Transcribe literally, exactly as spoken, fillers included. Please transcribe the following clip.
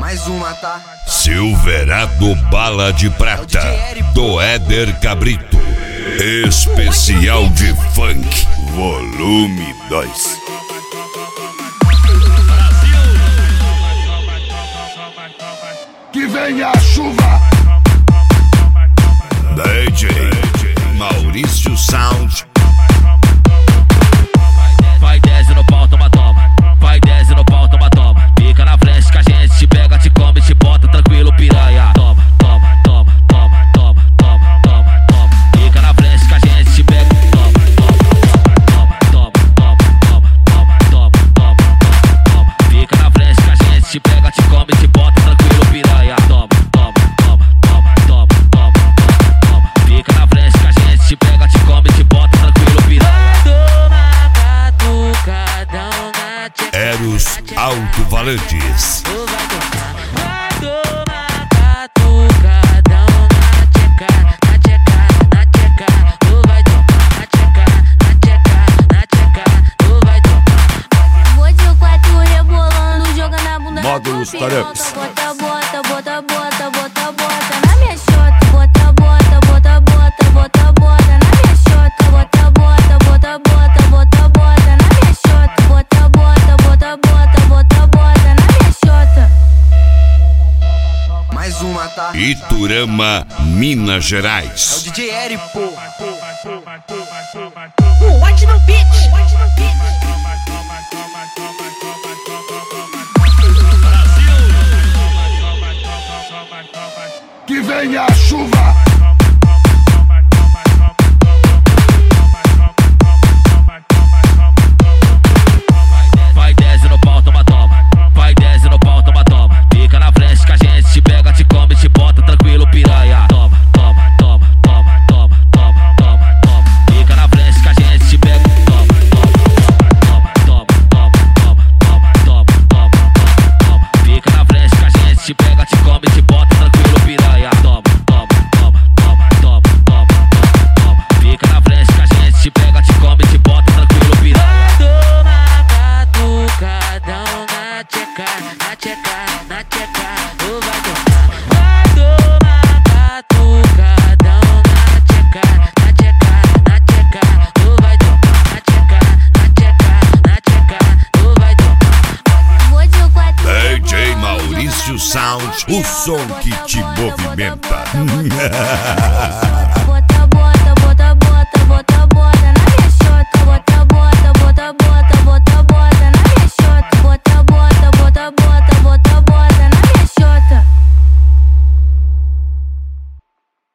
Mais uma, tá? Silverado Bala de Prata, do Éder Cabrito. Especial de Funk, volume dois. Que venha a chuva. D J Maurício Sound. Vai desce no pau, toma, toma. Vai desce no pau, toma, toma. Fica na frente que a gente te pega, te come, te bota tranquilo, piranha. Toma, toma, toma, toma, toma, toma, toma, toma. Fica na frente que a gente te pega. Toma, toma, toma, toma, toma, toma, toma, toma, toma. Fica na frente que a gente te pega, te come, te bota tranquilo, piranha. Toma, toma, toma, toma, toma, toma, toma. Fica na frente que a gente te pega, te come, te bota tranquilo, piranha. Eros Alto-Valantes. Módulos Tarups. Bota, bota, bota, bota, bota, bota na minha xota. Bota, bota, bota, bota, bota, bota na minha xota. Bota, bota, bota, bota, bota, bota na minha xota. Bota, bota, bota, bota, bota, bota na minha xota. Mais uma, tá? Iturama, Minas Gerais. É o D J Eri, pô. O White no beat. Que venha a chuva. Vai desce no pau, toma, toma. Vai desce no pau, toma, toma. Fica na frente que a gente te pega, te come, te bota tranquilo, piranha. Toma, toma, toma, toma, toma, toma, toma, toma. Fica na frente que a gente te pega. Toma, toma, toma, toma, toma, toma, toma, toma, toma. Fica na frente que a gente te pega, te come, te bota tranquilo, piranha. Toma, toma, toma, toma, toma, toma, toma. Fica na frente que a gente te pega, te come, te bota tranquilo, piranha. Catucadão na tcheca, na tcheca, na tcheca, tu vai tomar. Vai tomar catucadão na tcheca, na tcheca, na tcheca, tu vai tomar. Na tcheca, na tcheca, na tcheca, tu vai tomar. Vou de quatro. D J Maurício Sound, o som que te movimenta. Bota,